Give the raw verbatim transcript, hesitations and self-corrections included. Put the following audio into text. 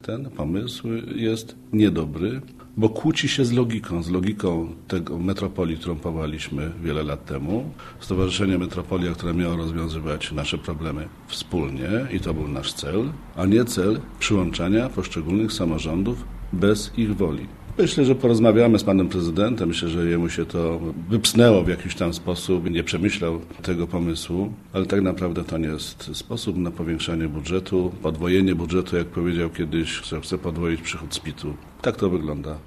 Ten pomysł jest niedobry, bo kłóci się z logiką, z logiką tego metropolii, którą powołaliśmy wiele lat temu. Stowarzyszenie Metropolia, które miało rozwiązywać nasze problemy wspólnie i to był nasz cel, a nie cel przyłączania poszczególnych samorządów bez ich woli. Myślę, że porozmawiamy z panem prezydentem. Myślę, że jemu się to wypsnęło w jakiś tam sposób. Nie przemyślał tego pomysłu, ale tak naprawdę to nie jest sposób na powiększanie budżetu. Podwojenie budżetu, jak powiedział kiedyś, że chce podwoić przychód z pitu. Tak to wygląda.